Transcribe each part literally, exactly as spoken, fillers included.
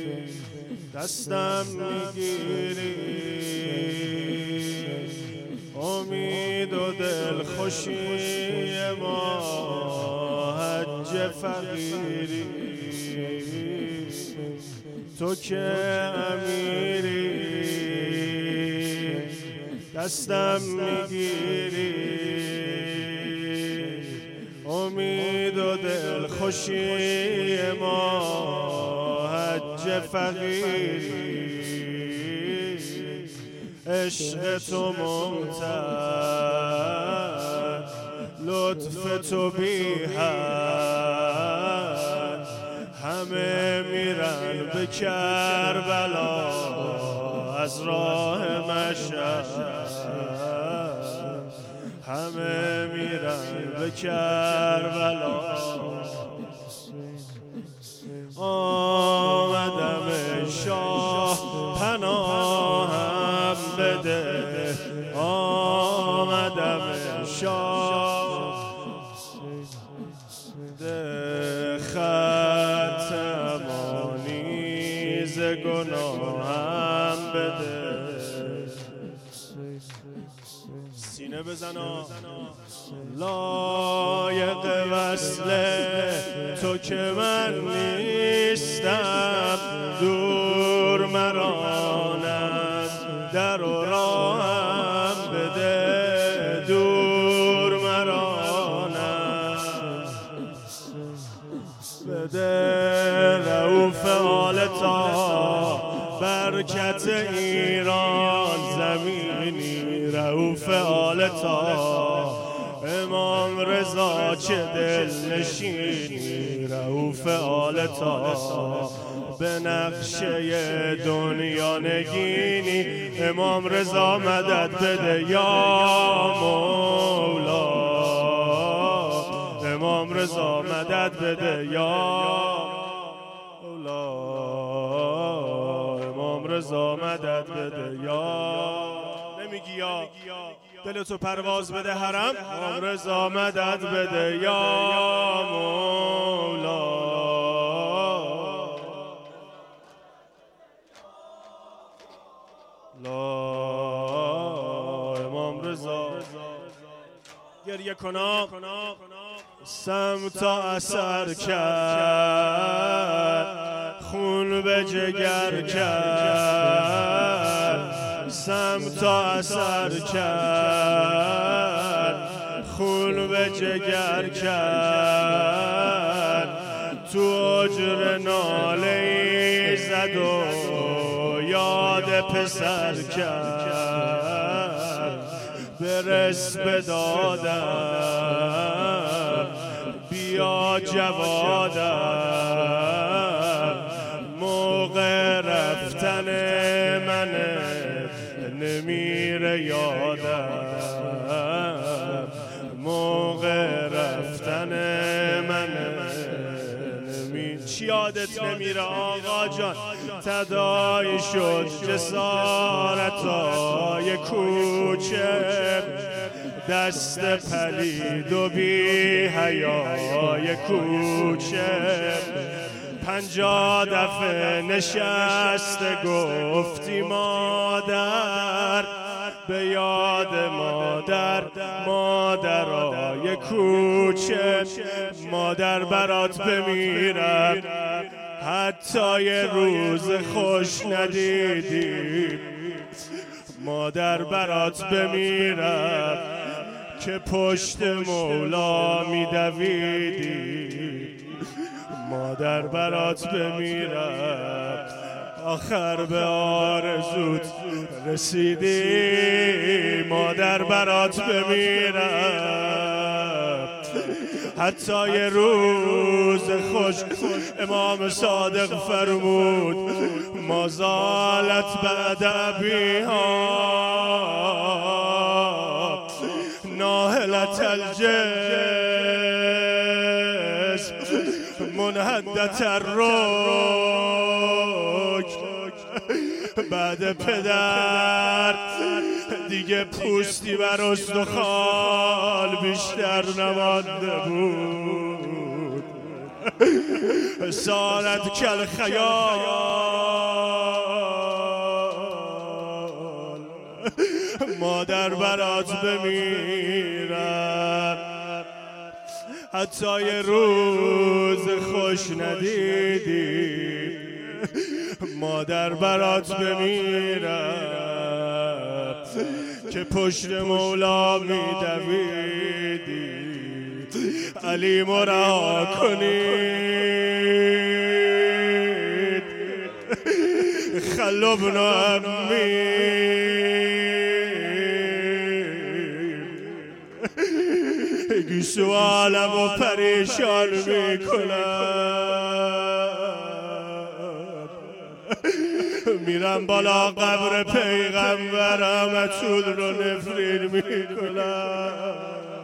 دستم میگیری امید و دلخوشی ما حج فقیری تو که امیری دستم میگیری امید و دلخوشی ما حج فقیری عشق تو ممتد لطف تو بی حد همه میرن به کربلا از راه مشهد همه میرن به کربلا آمدم شاه پناهم بده آمدم شاه ده خط امانی ز گناهم بده سینه بزنا لایق وصل تو که من نیستم دور مرانم در و راهم بده دور مرانم بده رؤوف آلتا برکت ایران زمینی رؤوف آلتا امام رضا چه دل نشینی رؤوف آلتا به نقشه دنیا نگینی امام رضا مدد بده یا مولا امام رضا مدد بده یا مولا امام رضا مدد بده یا نمیگی یا دلتو پرواز بده حرم امام رضا مدد بده یا مولا لا امام رضا گریه کنا سمتا اثر کرد خون به جگر کرد سمتا اثر کرد خون به جگر کرد تو اجر ناله زد و یاد پسر کرد برس به دادم بیا جوادم موقع رفتن منه نمیره یادم موقع رفتن منه نمیره چی یادت نمیره آقا جان تداعی شد جسارتای کوچه دست پلید و بی حیای کوچه پنجاه دفعه نشسته گفتی مادر به یاد مادر مادرای کوچه مادر برات بمیرم حتی یه روز خوش ندیدی مادر برات بمیرم که پشت مولا میدویدی مادر برات بمیرم آخر به آرزوت رسیدی مادر برات بمیرم حتی یه روز خوش امام صادق فرمود ما زالت بعد ابیها ناهلت الجسم منهدت الرک بعد پدر دیگه پوستی بر استخوان بیشتر نمانده بود سارت کل خیال مادر برات بمیرم حتی یه روز خوش ندیدی مادر برات بمیرم که پشت مولا میدویدی علی مرا کنید خلو ابن امی گیسو عالم و پریشان میکنم میرم بالا قبر پیغمبرم اتود رو نفرین میکنم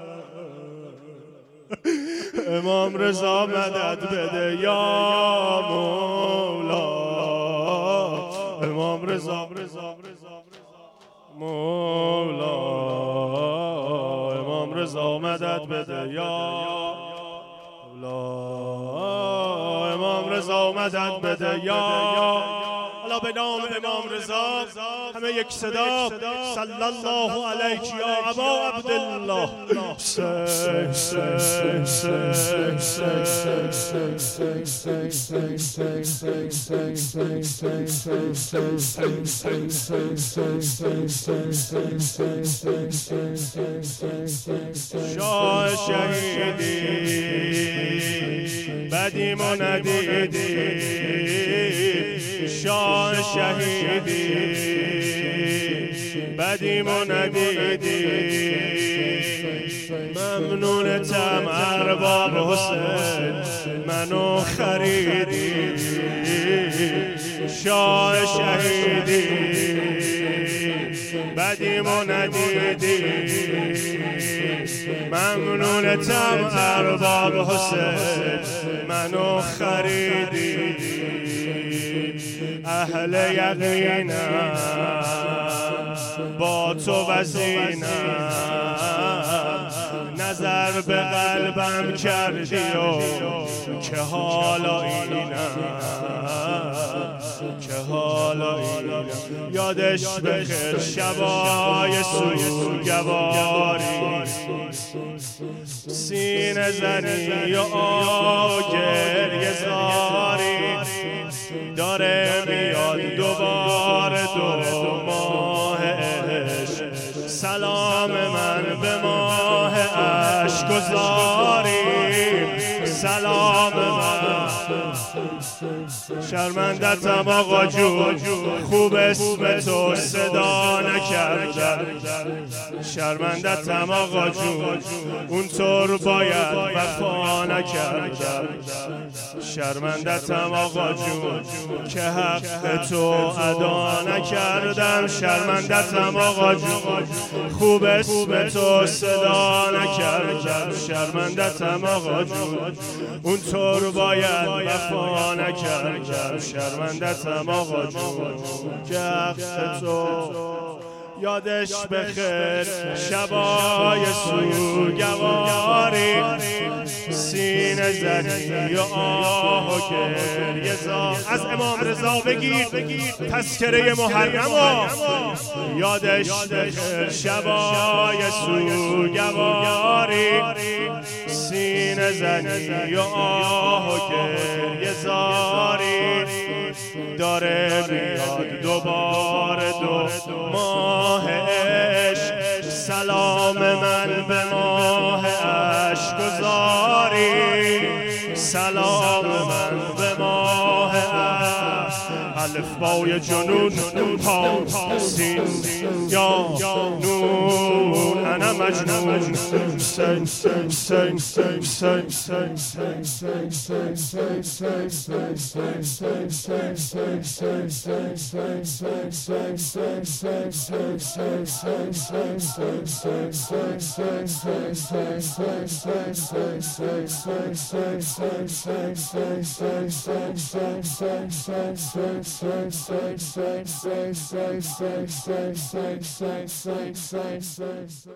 امام رضا مدد بده یا مولا امام رضا مولا امام رضا مدد بده یا مولا امام رضا مدد بده یا حالا به نام امام رضا همه یک صدا صلی الله علیک یا ابا عبدالله شاه شهیدی بدیم و ندیدی شاه شهیدی بدیم و ندیدی ممنونتم ارباب حسین منو خریدی شاه شهیدی بدیم و ندیدی ممنونتم ارباب حسین منو خریدی اهل یقینم با تو وزینم نظر به قلبم کردی و که حالا اینم که حالا اینم یادش بخیر شبای سوگواری سینه زنی و آگریه زاری داره میاد دوباره دو ماه عشق سلام من به ماه عشق گذاری سلام من شرمندتم آقا جون خوب اسم تو صدا نکردم شرمندتم آقا جون اونطور باید وفا نکردم شرمندتم آقا جون که حق تو ادا نکردم شرمندتم آقا جون خوب اسم تو صدا نکردم شرمندتم آقا جون اونطور باید وفا نکردم شرمندتم آقا جون که حق تو یادش بخیر شبای سوگواری سینه زنی و آه و گریه زار از امام رضا بگیر تذکره محرم یادش بخیر شبای سوگواری سینه زنی و آه و گریه زاری داره میاد دوباره دو ماه عشق سلام من به ماه عشق گذاری سلام من به ماه عشق الفبای جنون پا سین یا نون انا مجنون سن سن سن سن سن سن سن سن سن سن سن سن